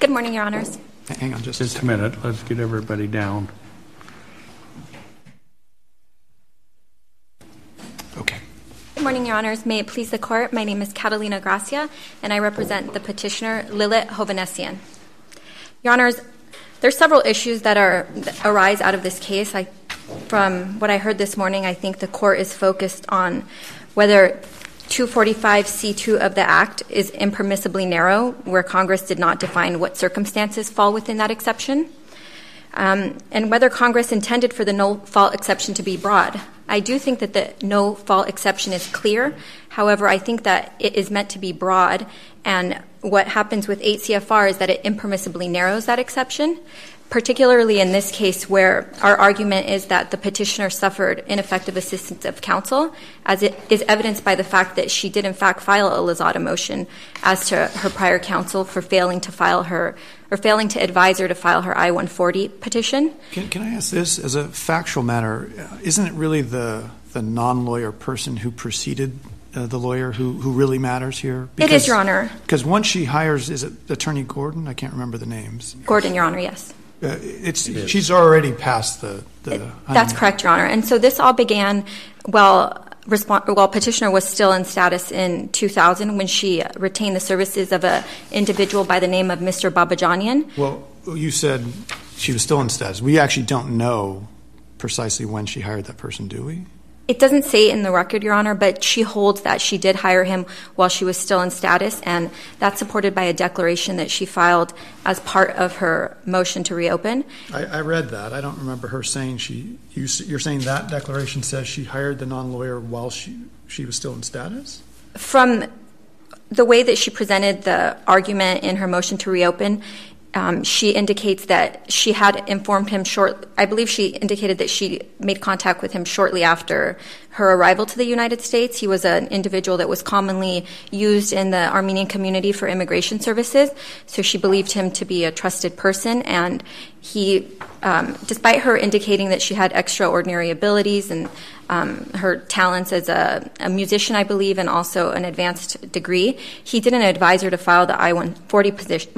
Good morning, Your Honors. Hang on just a minute. Let's get everybody down. Okay. Good morning, Your Honors. May it please the Court, my name is Catalina Gracia, and I represent the petitioner Lilit Hovhanessian. Your Honors, there's several issues that arise out of this case. From what I heard this morning, I think the Court is focused on whether 245C2 of the Act is impermissibly narrow, where Congress did not define what circumstances fall within that exception, and whether Congress intended for the no-fault exception to be broad. I do think that the no-fault exception is clear. However, I think that it is meant to be broad, and what happens with 8 CFR is that it impermissibly narrows that exception, particularly in this case where our argument is that the petitioner suffered ineffective assistance of counsel, as it is evidenced by the fact that she did in fact file a Lozada motion as to her prior counsel for failing to advise her to file her I-140 petition. Can I ask this as a factual matter? Isn't it really the non-lawyer person who preceded the lawyer who really matters here? It is, Your Honor. Because once she hires, is it Attorney Gordon? I can't remember the names. Gordon, Your Honor, yes. She's already passed the That's correct, Your Honor. And so this all began while petitioner was still in status in 2000 when she retained the services of an individual by the name of Mr. Babajanian. Well, you said she was still in status. We actually don't know precisely when she hired that person, do we? It doesn't say in the record, Your Honor, but she holds that she did hire him while she was still in status, and that's supported by a declaration that she filed as part of her motion to reopen. I read that. I don't remember her saying you're saying that declaration says she hired the non-lawyer while she was still in status? From the way that she presented the argument in her motion to reopen, she indicates that she had informed him I believe she indicated that she made contact with him shortly after her arrival to the United States. He was an individual that was commonly used in the Armenian community for immigration services, so she believed him to be a trusted person, and he, despite her indicating that she had extraordinary abilities and her talents as a musician, I believe, and also an advanced degree, he didn't advise her to file the I-140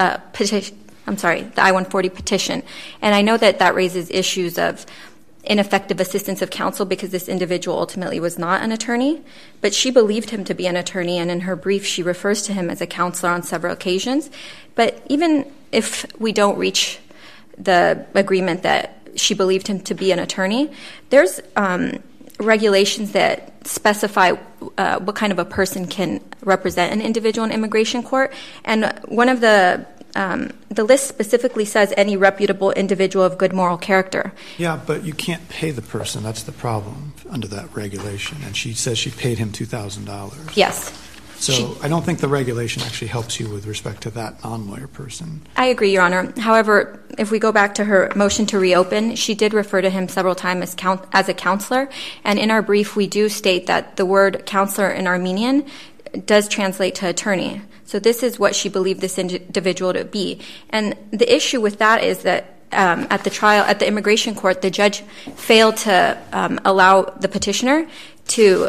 petition. And I know that raises issues of ineffective assistance of counsel because this individual ultimately was not an attorney, but she believed him to be an attorney, and in her brief she refers to him as a counselor on several occasions. But even if we don't reach the agreement that she believed him to be an attorney, there's regulations that specify what kind of a person can represent an individual in immigration court, and one of the list specifically says any reputable individual of good moral character. Yeah, but you can't pay the person. That's the problem under that regulation. And she says she paid him $2,000. Yes. So I don't think the regulation actually helps you with respect to that non-lawyer person. I agree, Your Honor. However, if we go back to her motion to reopen, she did refer to him several times as a counselor. And in our brief, we do state that the word counselor in Armenian does translate to attorney. So this is what she believed this individual to be. And the issue with that is that at the immigration court, the judge failed to allow the petitioner to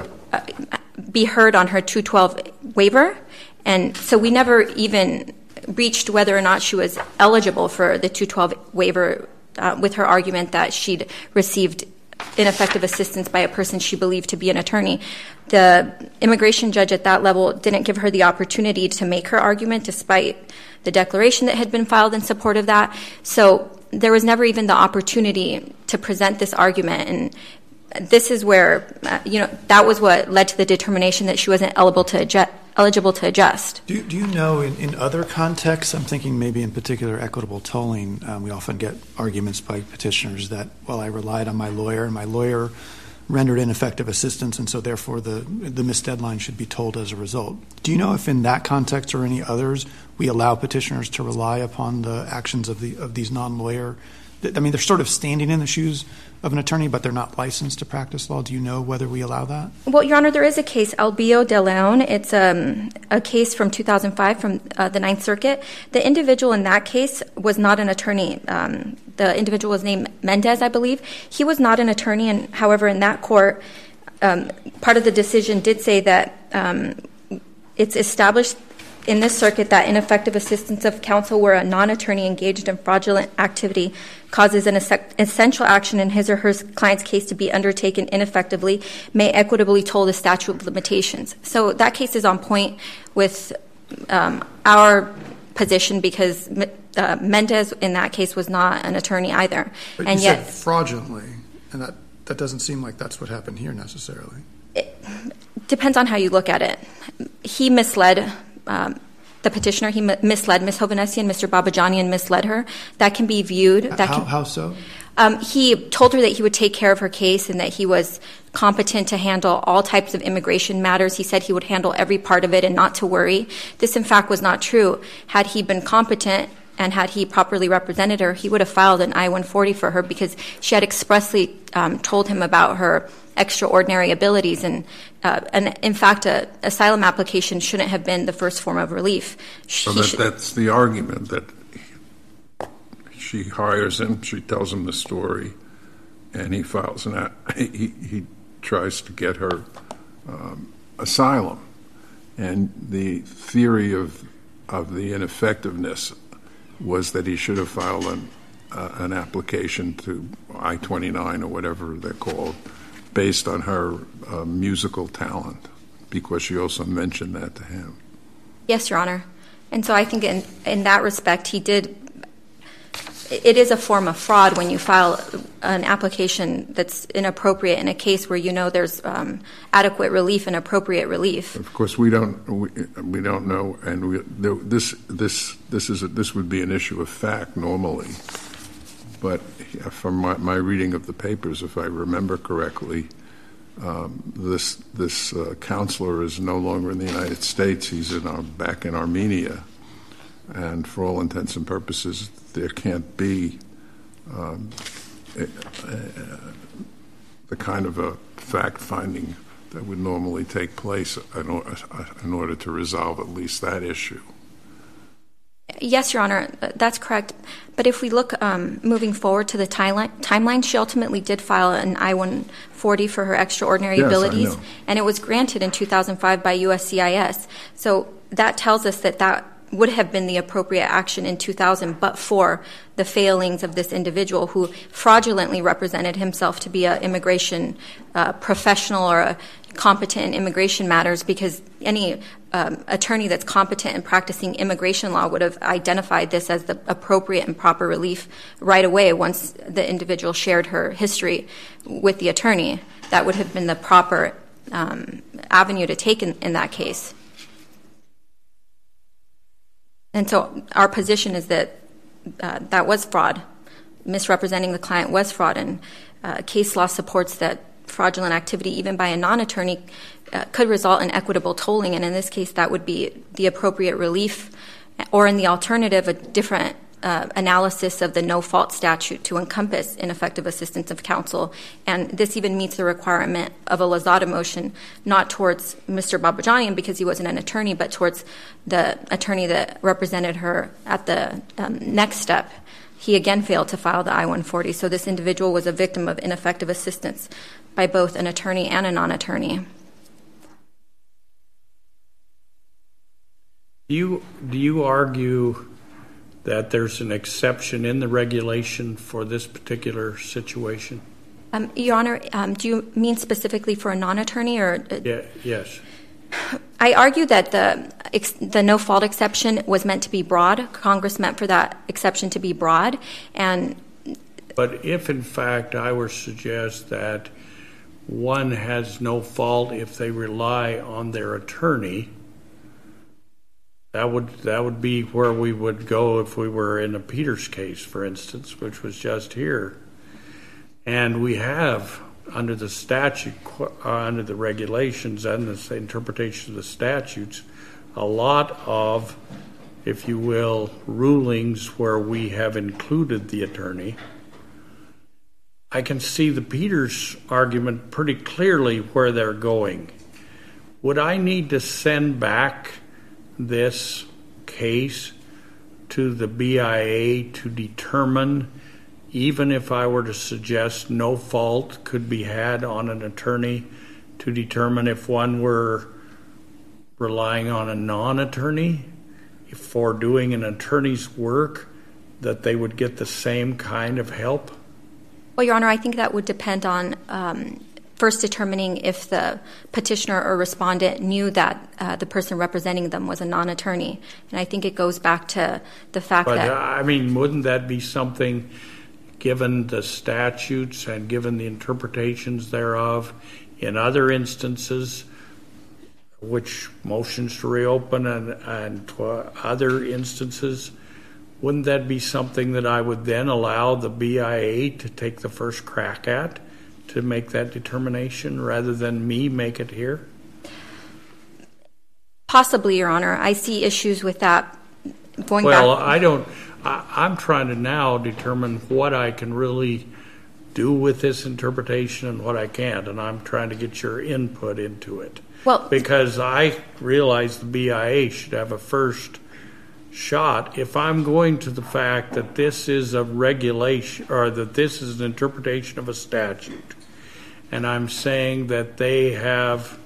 be heard on her 212 waiver. And so we never even reached whether or not she was eligible for the 212 waiver with her argument that she'd received ineffective assistance by a person she believed to be an attorney. The immigration judge at that level didn't give her the opportunity to make her argument despite the declaration that had been filed in support of that. So there was never even the opportunity to present this argument. And this is where, that was what led to the determination that she wasn't eligible to adjust. Do you know in other contexts, I'm thinking maybe in particular equitable tolling, we often get arguments by petitioners that, well, I relied on my lawyer and my lawyer rendered ineffective assistance, and so therefore the missed deadline should be told as a result. Do you know if in that context or any others we allow petitioners to rely upon the actions of these non-lawyer? I mean, they're sort of standing in the shoes of an attorney, but they're not licensed to practice law. Do you know whether we allow that? Well, Your Honor, there is a case, Albio de Leon. It's a case from 2005 from the Ninth Circuit. The individual in that case was not an attorney. The individual was named Mendez, I believe. He was not an attorney, and however, in that court, part of the decision did say that it's established in this circuit that ineffective assistance of counsel where a non-attorney engaged in fraudulent activity causes an essential action in his or her client's case to be undertaken ineffectively may equitably toll the statute of limitations. So that case is on point with our position because Mendez in that case was not an attorney either. But and you yet, said fraudulently, and that doesn't seem like that's what happened here necessarily. It depends on how you look at it. He misled the petitioner. He misled Ms. Hovhanessian, Mr. Babajanian misled her. That can be viewed. How so? He told her that he would take care of her case and that he was competent to handle all types of immigration matters. He said he would handle every part of it and not to worry. This, in fact, was not true. Had he been competent and had he properly represented her, he would have filed an I-140 for her because she had expressly told him about her extraordinary abilities. And in fact, an asylum application shouldn't have been the first form of relief. So that's the argument, that she hires him, she tells him the story, and he files he tries to get her asylum. And the theory of the ineffectiveness was that he should have filed an application to I-29 or whatever they're called, based on her musical talent, because she also mentioned that to him. Yes, Your Honor. And so I think in that respect, it is a form of fraud when you file an application that's inappropriate in a case where you know there's adequate relief and appropriate relief. Of course, we don't know, and this would be an issue of fact normally. But from my reading of the papers, if I remember correctly, this counselor is no longer in the United States. He's back in Armenia. And for all intents and purposes, there can't be the kind of a fact-finding that would normally take place in order to resolve at least that issue. Yes, Your Honor, that's correct. But if we look moving forward to the timeline, she ultimately did file an I-140 for her extraordinary abilities, and it was granted in 2005 by USCIS. So that tells us that would have been the appropriate action in 2000, but for the failings of this individual who fraudulently represented himself to be an immigration professional or a competent in immigration matters, because any attorney that's competent in practicing immigration law would have identified this as the appropriate and proper relief right away once the individual shared her history with the attorney. That would have been the proper avenue to take in that case. And so our position is that that was fraud. Misrepresenting the client was fraud, and case law supports that fraudulent activity, even by a non-attorney, could result in equitable tolling, and in this case that would be the appropriate relief, or in the alternative, a different analysis of the no-fault statute to encompass ineffective assistance of counsel. And this even meets the requirement of a Lozada motion, not towards Mr. Babajanian because he wasn't an attorney, but towards the attorney that represented her at the next step. He again failed to file the I-140, so this individual was a victim of ineffective assistance by both an attorney and a non-attorney. Do you argue that there's an exception in the regulation for this particular situation? Your Honor, do you mean specifically for a non-attorney or? Yes. I argue that the no-fault exception was meant to be broad. Congress meant for that exception to be broad. But if, in fact, I were to suggest that one has no fault if they rely on their attorney, that would be where we would go if we were in a Peters case, for instance, which was just here. And we have, under the statute, under the regulations and the interpretation of the statutes, a lot of, if you will, rulings where we have included the attorney. I can see the Peters argument pretty clearly where they're going. Would I need to send back this case to the BIA to determine, even if I were to suggest no fault could be had on an attorney, to determine if one were relying on a non-attorney? for doing an attorney's work, that they would get the same kind of help? Well, Your Honor, I think that would depend on first determining if the petitioner or respondent knew that the person representing them was a non-attorney. And I think it goes back to the fact that... I mean, wouldn't that be something, given the statutes and given the interpretations thereof, in other instances, which motions to reopen and other instances, wouldn't that be something that I would then allow the BIA to take the first crack at, to make that determination, rather than me make it here? Possibly, Your Honor. I see issues with that going back. I'm trying to now determine what I can really do with this interpretation and what I can't, and I'm trying to get your input into it. Well, because I realize the BIA should have a first shot. If I'm going to the fact that this is a regulation, or that this is an interpretation of a statute, and I'm saying that they have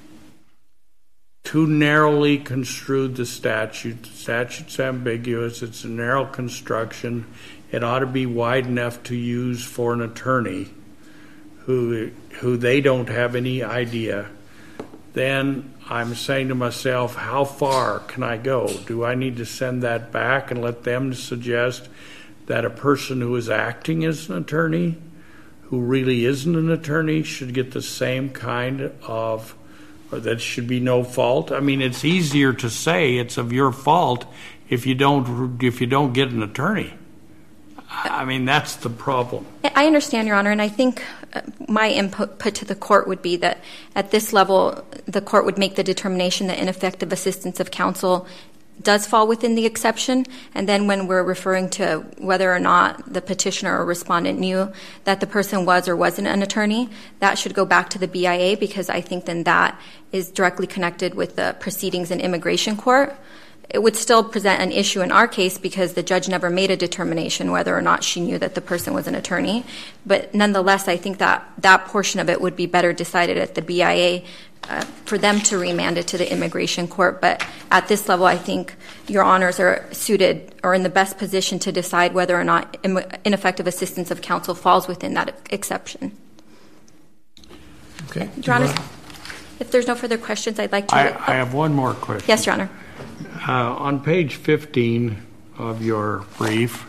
too narrowly construed the statute. The statute's ambiguous. It's a narrow construction. It ought to be wide enough to use for an attorney who they don't have any idea. Then I'm saying to myself, how far can I go? Do I need to send that back and let them suggest that a person who is acting as an attorney, who really isn't an attorney, should get the same kind of, or that should be no fault? I mean, it's easier to say it's of your fault if you don't get an attorney. I mean, that's the problem. I understand, Your Honor, and I think my input to the court would be that at this level, the court would make the determination that ineffective assistance of counsel does fall within the exception, and then when we're referring to whether or not the petitioner or respondent knew that the person was or wasn't an attorney, that should go back to the BIA, because I think then that is directly connected with the proceedings in immigration court. It would still present an issue in our case because the judge never made a determination whether or not she knew that the person was an attorney. But nonetheless, I think that that portion of it would be better decided at the BIA for them to remand it to the immigration court. But at this level, I think Your Honors are suited or in the best position to decide whether or not ineffective assistance of counsel falls within that exception. Okay. Your Honors, if there's no further questions, I'd like to... I have one more question. Yes, Your Honor. On page 15 of your brief,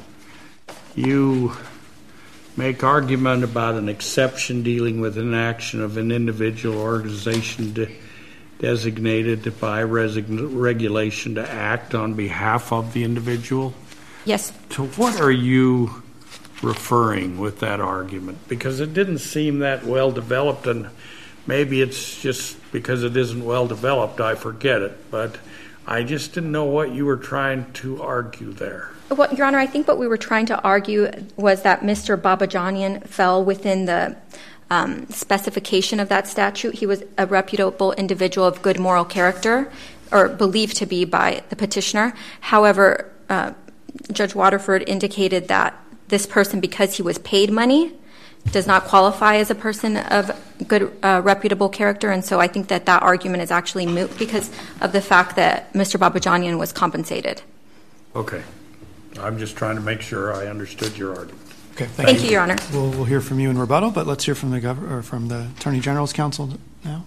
you make argument about an exception dealing with an action of an individual organization designated by regulation to act on behalf of the individual. Yes. To what are you referring with that argument? Because it didn't seem that well developed, and maybe it's just because it isn't well developed, I forget it. But I just didn't know what you were trying to argue there. Well, Your Honor, I think what we were trying to argue was that Mr. Babajanian fell within the specification of that statute. He was a reputable individual of good moral character, or believed to be by the petitioner. However, Judge Waterford indicated that this person, because he was paid money, does not qualify as a person of good, reputable character. And so I think that that argument is actually moot because of the fact that Mr. Babajanian was compensated. Okay. I'm just trying to make sure I understood your argument. Okay, thank you, Your Honor. We'll hear from you in rebuttal, but let's hear from the Attorney General's counsel now.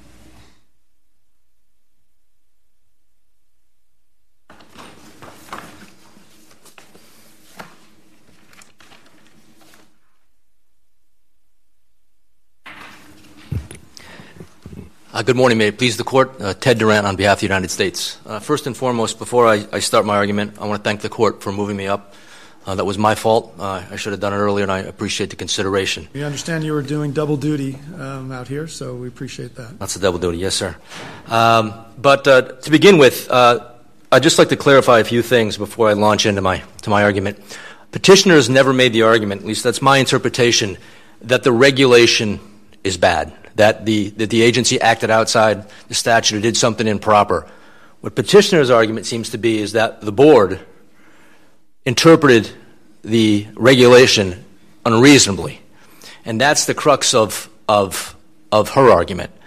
Good morning. May it please the Court. Ted Durant on behalf of the United States. First and foremost, before I start my argument, I want to thank the Court for moving me up. That was my fault. I should have done it earlier, and I appreciate the consideration. We understand you were doing double duty out here, so we appreciate that. That's a double duty, yes, sir. But to begin with, I'd just like to clarify a few things before I launch into my argument. Petitioners never made the argument, at least that's my interpretation, that the regulation is bad, that the agency acted outside the statute or did something improper. What petitioner's argument seems to be is that the board interpreted the regulation unreasonably, and that's the crux of her argument.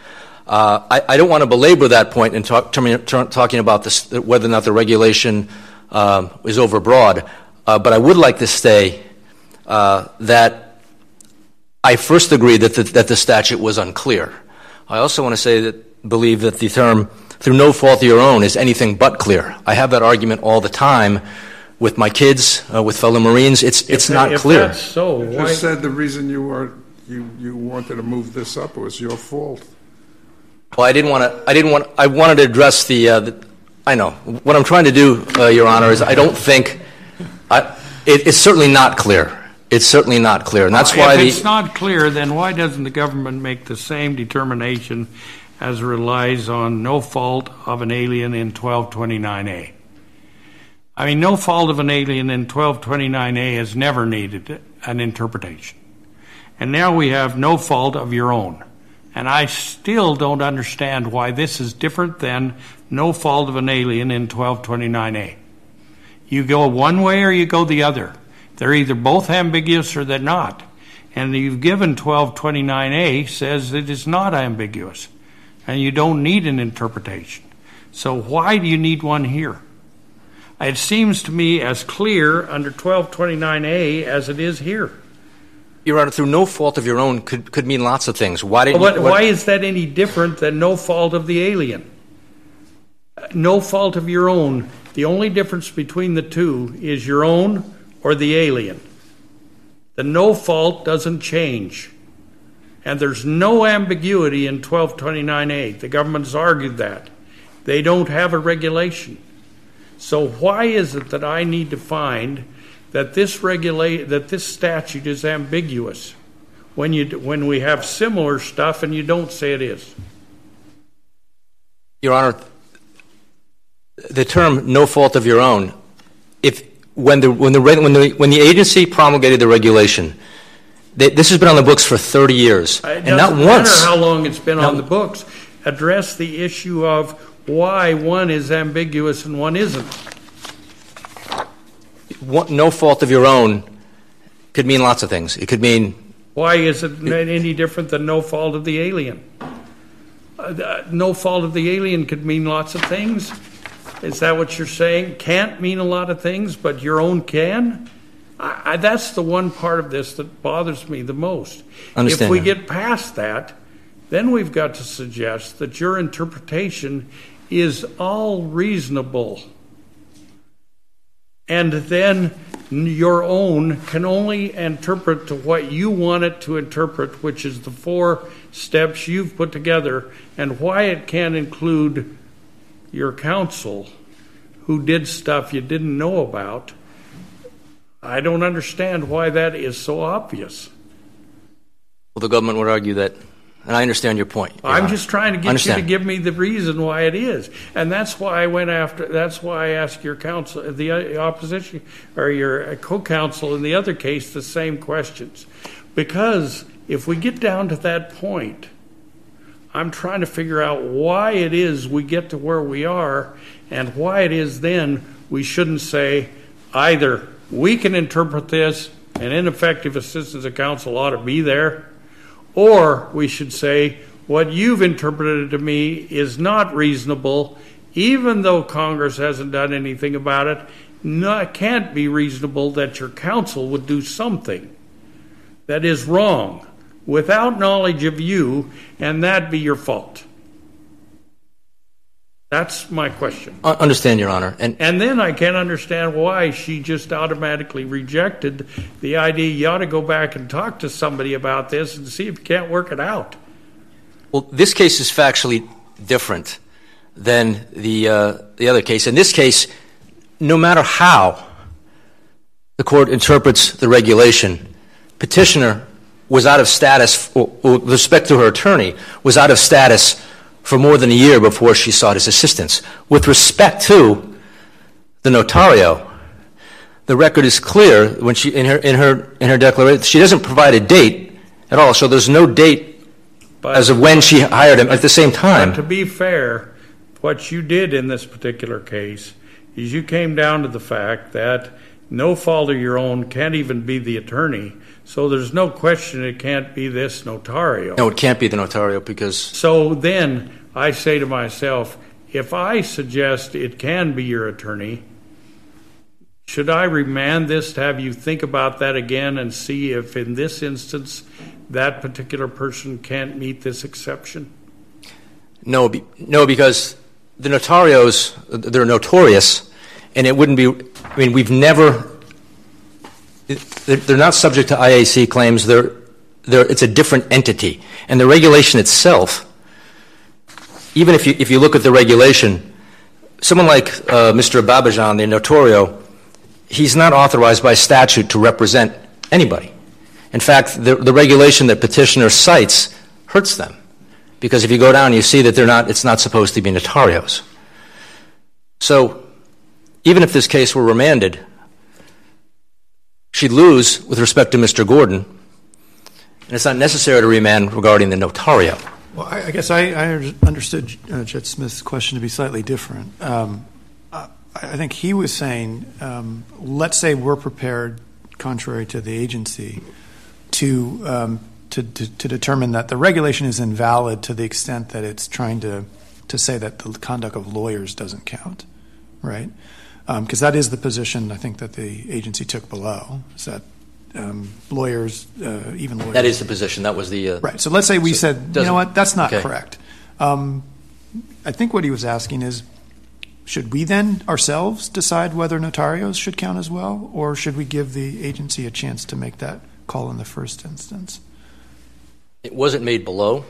I don't want to belabor that point in talking about this, whether or not the regulation is overbroad, but I would like to say that I first agree that the statute was unclear. I also want to say believe that the term "through no fault of your own" is anything but clear. I have that argument all the time with my kids, with fellow Marines. It's not clear. If that's so, You just said the reason you wanted to move this up was your fault. Well, I wanted to address I know. What I'm trying to do, Your Honor, is I don't think, it's certainly not clear. It's certainly not clear. And that's why if it's not clear, then why doesn't the government make the same determination as relies on no fault of an alien in 1229A? I mean, no fault of an alien in 1229A has never needed an interpretation. And now we have no fault of your own. And I still don't understand why this is different than no fault of an alien in 1229A. You go one way or you go the other. They're either both ambiguous or they're not. And you've given 1229A says it is not ambiguous. And you don't need an interpretation. So why do you need one here? It seems to me as clear under 1229A as it is here. Your Honor, through no fault of your own could mean lots of things. Why is that any different than no fault of the alien? No fault of your own. The only difference between the two is your own or the alien. The no fault doesn't change. And there's no ambiguity in 1229A. The government has argued that. They don't have a regulation. So why is it that I need to find that this statute is ambiguous when we have similar stuff and you don't say it is? Your Honor, the term "no fault of your own," when the agency promulgated the regulation, this has been on the books for 30 years, and not once. It doesn't matter how long it's been on the books. Address the issue of why one is ambiguous and one isn't. No fault of your own could mean lots of things. It could mean... Why is it any different than no fault of the alien? No fault of the alien could mean lots of things. Is that what you're saying? Can't mean a lot of things, but your own can? That's the one part of this that bothers me the most. If we get past that, then we've got to suggest that your interpretation is all reasonable. And then your own can only interpret to what you want it to interpret, which is the 4 steps you've put together, and why it can't include your counsel who did stuff you didn't know about. I don't understand why that is so obvious. Well, the government would argue that, and I understand your point. I'm just trying to get you to give me the reason why it is. And that's why I asked your counsel, the opposition, or your co-counsel in the other case, the same questions. Because if we get down to that point, I'm trying to figure out why it is we get to where we are, and why it is then we shouldn't say either we can interpret this and ineffective assistance of counsel ought to be there, or we should say what you've interpreted to me is not reasonable, even though Congress hasn't done anything about it. It can't be reasonable that your counsel would do something that is wrong without knowledge of you, and that be your fault. That's my question. Understand, Your Honor. And then I can't understand why she just automatically rejected the idea you ought to go back and talk to somebody about this and see if you can't work it out. Well, this case is factually different than the other case. In this case, no matter how the court interprets the regulation, petitioner was out of status, with respect to her attorney, was out of status for more than a year before she sought his assistance. With respect to the notario, the record is clear when she in her declaration. She doesn't provide a date at all, so there's no date as of when she hired him at the same time. But to be fair, what you did in this particular case is you came down to the fact that no fault of your own, can't even be the attorney. So there's no question it can't be this notario. No, it can't be the notario because... So then I say to myself, if I suggest it can be your attorney, should I remand this to have you think about that again and see if in this instance that particular person can't meet this exception? No, because the notarios, they're notorious, and it wouldn't be... I mean, we've never... They're not subject to IAC claims. It's a different entity. And the regulation itself, even if you look at the regulation, someone like Mr. Babajan, the notario, he's not authorized by statute to represent anybody. In fact, the regulation that petitioner cites hurts them, because if you go down, you see that it's not supposed to be notarios. So even if this case were remanded, she'd lose with respect to Mr. Gordon, and it's not necessary to remand regarding the notario. Well, I guess I understood Judge Smith's question to be slightly different. I think he was saying, let's say we're prepared, contrary to the agency, to determine that the regulation is invalid to the extent that it's trying to say that the conduct of lawyers doesn't count, right? Because that is the position, I think, that the agency took below, is that lawyers, even lawyers... That is the position. That was the... Right. So let's say we said, you know what, that's not correct. I think what he was asking is, should we then ourselves decide whether notarios should count as well, or should we give the agency a chance to make that call in the first instance? It wasn't made below.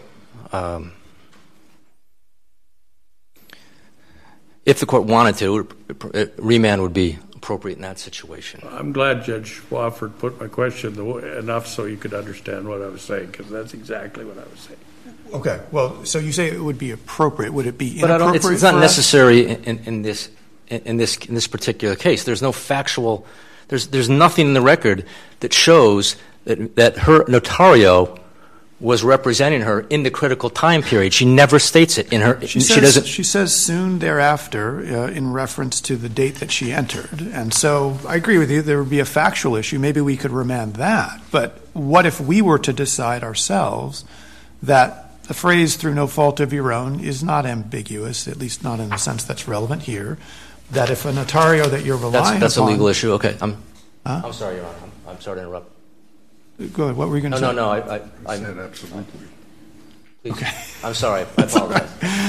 If the court wanted to, remand would be appropriate in that situation. I'm glad Judge Wofford put my question enough so you could understand what I was saying, because that's exactly what I was saying. Okay. Well, so you say it would be appropriate. Would it be inappropriate? But it's not necessary in this particular case. There's no factual. There's nothing in the record that shows that her notario was representing her in the critical time period. She never states it in her. She says soon thereafter in reference to the date that she entered. And so I agree with you. There would be a factual issue. Maybe we could remand that. But what if we were to decide ourselves that the phrase "through no fault of your own" is not ambiguous, at least not in the sense that's relevant here, that if a notario that you're relying upon... That's a legal issue. Okay. I'm sorry, Your Honor. I'm sorry to interrupt. Go ahead. What were you going to say? No. I said absolutely. Okay. I'm sorry. I apologize.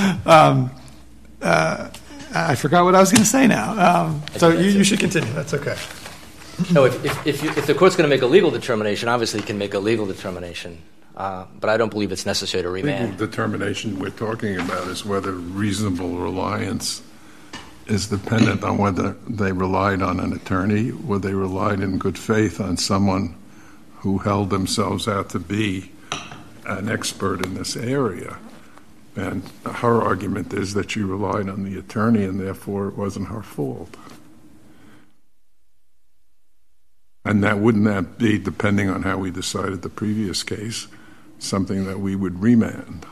I forgot what I was going to say now. So you should continue. That's okay. No, if the court's going to make a legal determination, obviously it can make a legal determination. But I don't believe it's necessary to remand. Legal determination we're talking about is whether reasonable reliance is dependent on whether they relied on an attorney or they relied in good faith on someone who held themselves out to be an expert in this area. And her argument is that she relied on the attorney and therefore it wasn't her fault. And wouldn't that be, depending on how we decided the previous case, something that we would remand?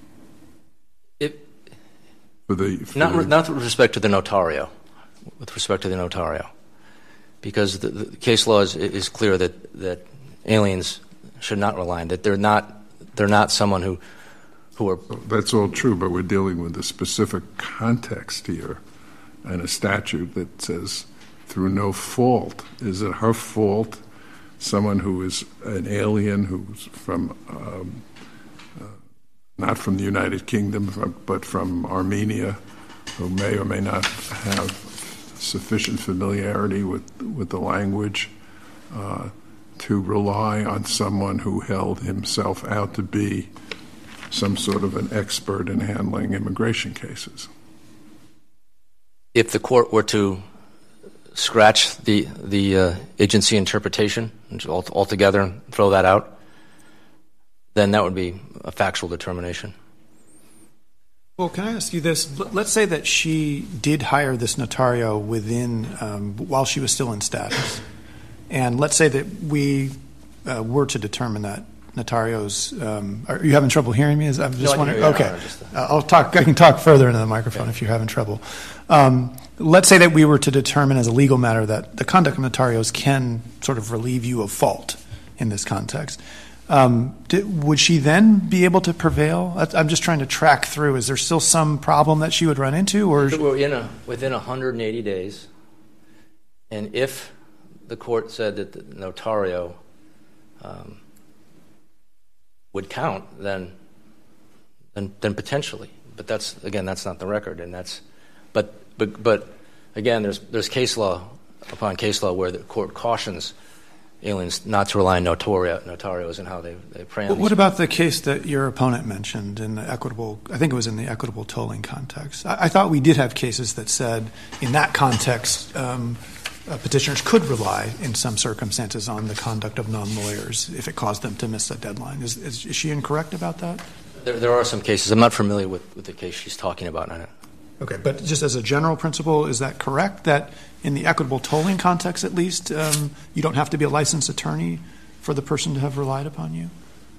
Not with respect to the notario. With respect to the notario. Because the case law is clear that aliens should not rely on, that they're not someone who are... That's all true, but we're dealing with a specific context here and a statute that says through no fault. Is it her fault, someone who is an alien who's from, not from the United Kingdom, but from Armenia, who may or may not have sufficient familiarity with the language, to rely on someone who held himself out to be some sort of an expert in handling immigration cases? If the court were to scratch the agency interpretation altogether and throw that out, then that would be a factual determination. Well, can I ask you this? Let's say that she did hire this notario while she was still in status. And let's say that we were to determine that Notario's, are you having trouble hearing me? I'm just wondering. Okay, I can talk further into the microphone if you're having trouble. Let's say that we were to determine as a legal matter that the conduct of Notarios can sort of relieve you of fault in this context. Would she then be able to prevail? I'm just trying to track through. Is there still some problem that she would run into, or we're within 180 days, and if the court said that the Notario would count, then potentially. But that's not the record, and but again, there's case law upon case law where the court cautions aliens not to rely on notarios and how they prey on. What about the case that your opponent mentioned in the equitable? I think it was in the equitable tolling context. I thought we did have cases that said in that context. Petitioners could rely in some circumstances on the conduct of non-lawyers if it caused them to miss a deadline. Is she incorrect about that? There are some cases. I'm not familiar with the case she's talking about. Okay, but just as a general principle, is that correct, that in the equitable tolling context at least, you don't have to be a licensed attorney for the person to have relied upon you?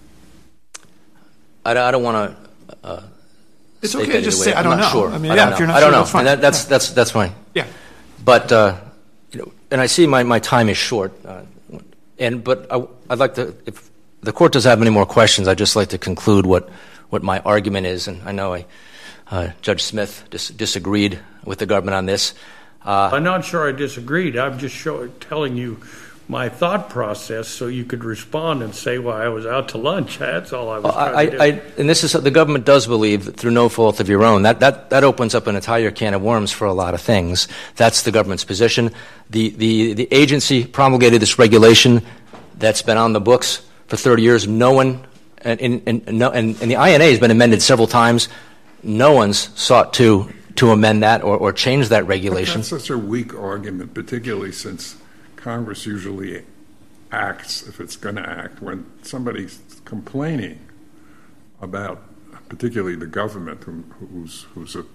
I don't want to it's okay to just say, I don't know. Sure. I mean, if you're not sure, that's fine. That's fine. Yeah. But, and I see my time is short, but I'd like to, if the court doesn't have any more questions, I'd just like to conclude what my argument is, and I know Judge Smith disagreed with the government on this. I'm not sure I disagreed. I'm just telling you my thought process so you could respond and say, well, I was out to lunch. That's all I was trying to do. And this is, the government does believe that through no fault of your own. That opens up an entire can of worms for a lot of things. That's the government's position. The agency promulgated this regulation that's been on the books for 30 years. No one, and the INA has been amended several times. No one's sought to amend that or change that regulation. But that's such a weak argument, particularly since Congress usually acts, if it's going to act, when somebody's complaining about, particularly the government, whose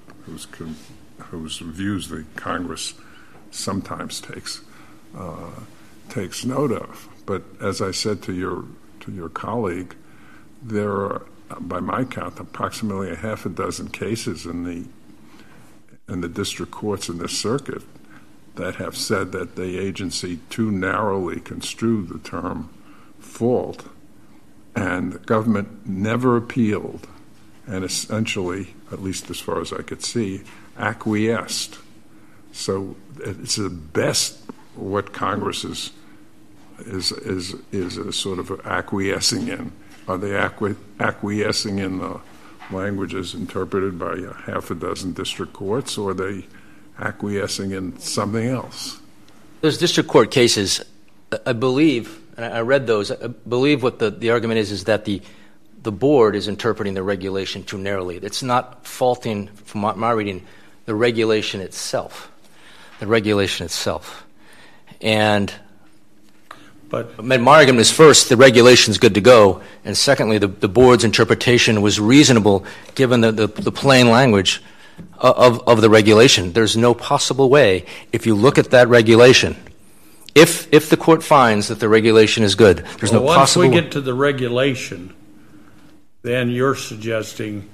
views the Congress sometimes takes note of. But as I said to your colleague, there are, by my count, approximately a half a dozen cases in the district courts in this circuit that have said that the agency too narrowly construed the term fault, and the government never appealed and essentially, at least as far as I could see, acquiesced. So it's the best what Congress is a sort of acquiescing in. Are they acquiescing in the languages interpreted by a half a dozen district courts, or are they acquiescing in something else? Those district court cases, I believe, and I read those, I believe what the argument is that the board is interpreting the regulation too narrowly. It's not faulting, from my reading, the regulation itself. And but my argument is, first, the regulation's good to go, and secondly, the board's interpretation was reasonable given the plain language of the regulation. There's no possible way, if you look at that regulation, if the court finds that the regulation is good, there's no possible way. Once we get to the regulation, then you're suggesting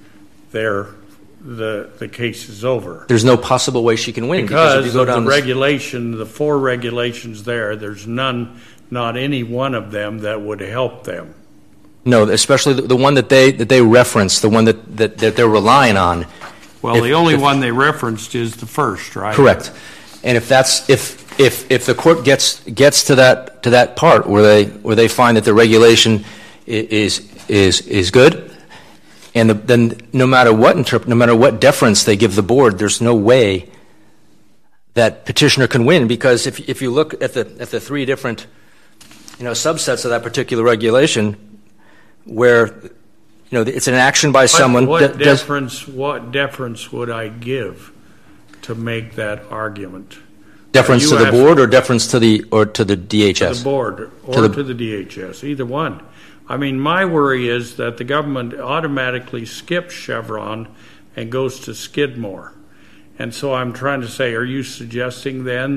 the case is over. There's no possible way she can win. Because of the regulation, the four regulations there's not any one of them that would help them. No, especially the one that they referenced, the one that they're relying on. Well, the only one they referenced is the first, right? Correct. And if the court gets to that part where they find that the regulation is good, and then no matter what deference they give the board, there's no way that petitioner can win, because if you look at the three different subsets of that particular regulation, where it's an action by someone. What deference would I give to make that argument? Deference to the board, or deference to the DHS? To the board or to the DHS, either one. I mean, my worry is that the government automatically skips Chevron and goes to Skidmore. And so I'm trying to say, are you suggesting then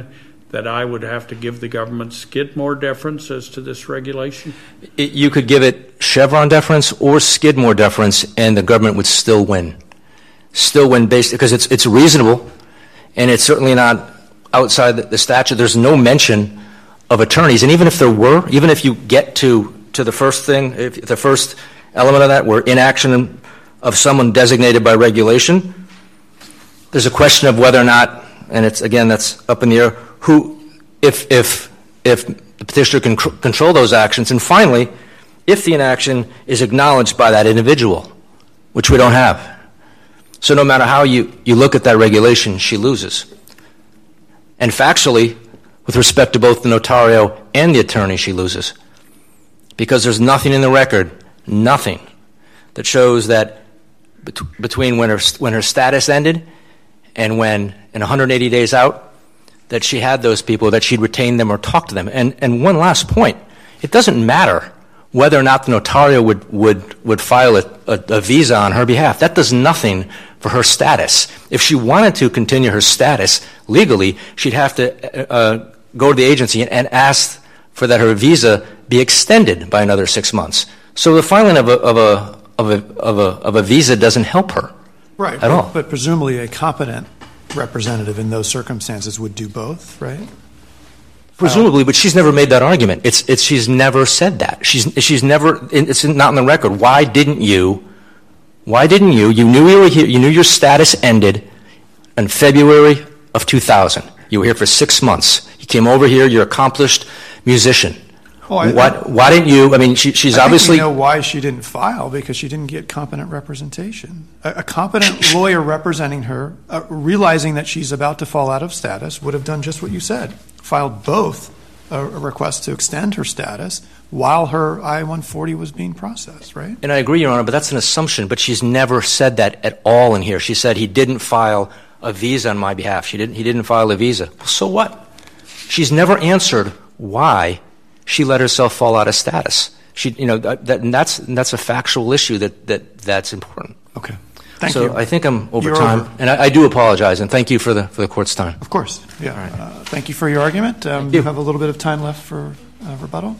that I would have to give the government Skidmore deference as to this regulation? You could give it Chevron deference or Skidmore deference, and the government would still win. Still win based because it's reasonable, and it's certainly not outside the statute. There's no mention of attorneys, and even if there were, even if you get to the first thing, if the first element of that were inaction of someone designated by regulation, there's a question of whether or not, and it's again that's up in the air, who, if the petitioner can control those actions, and finally, if the inaction is acknowledged by that individual, which we don't have. So no matter how you look at that regulation, she loses. And factually, with respect to both the notario and the attorney, she loses. Because there's nothing in the record, nothing, that shows that between when her status ended and when, in 180 days out, that she had those people, that she'd retain them or talk to them. And one last point, it doesn't matter whether or not the notario would file a visa on her behalf. That does nothing for her status. If she wanted to continue her status legally, she'd have to go to the agency and ask for that her visa be extended by another 6 months. So the filing of a visa doesn't help her at all. But presumably a competent representative in those circumstances would do both, right? Presumably, but she's never made that argument. She's never said that. She's never. It's not in the record. Why didn't you? You knew you were here. You knew your status ended in February of 2000. You were here for 6 months. You came over here. You're an accomplished musician. Why didn't you? I mean, she's obviously. I think we know why she didn't file, because she didn't get competent representation. A competent lawyer representing her, realizing that she's about to fall out of status, would have done just what you said. Filed both a request to extend her status while her I-140 was being processed, right? And I agree, Your Honor, but that's an assumption. But she's never said that at all in here. She said he didn't file a visa on my behalf. He didn't file a visa. Well, so what? She's never answered why she let herself fall out of status. That's a factual issue that's important. Okay. Thank you. So I think I'm over time, and I do apologize, and thank you for the court's time. Of course. Yeah. Right. Thank you for your argument. You have a little bit of time left for rebuttal.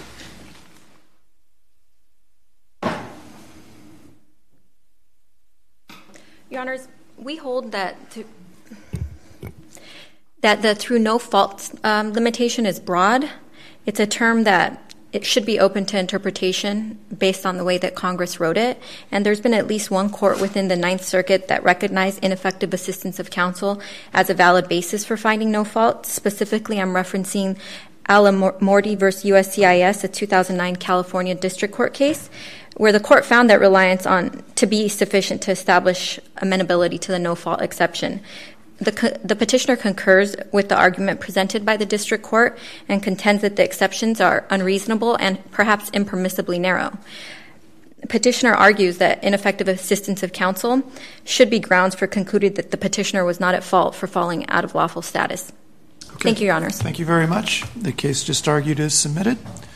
Your Honors, we hold that the through no fault limitation is broad. It's a term that it should be open to interpretation based on the way that Congress wrote it. And there's been at least one court within the Ninth Circuit that recognized ineffective assistance of counsel as a valid basis for finding no fault. Specifically, I'm referencing Alamorti v. USCIS, a 2009 California District Court case, where the court found that reliance on to be sufficient to establish amenability to the no-fault exception. The petitioner concurs with the argument presented by the district court and contends that the exceptions are unreasonable and perhaps impermissibly narrow. The petitioner argues that ineffective assistance of counsel should be grounds for concluding that the petitioner was not at fault for falling out of lawful status. Okay. Thank you, Your Honors. Thank you very much. The case just argued is submitted.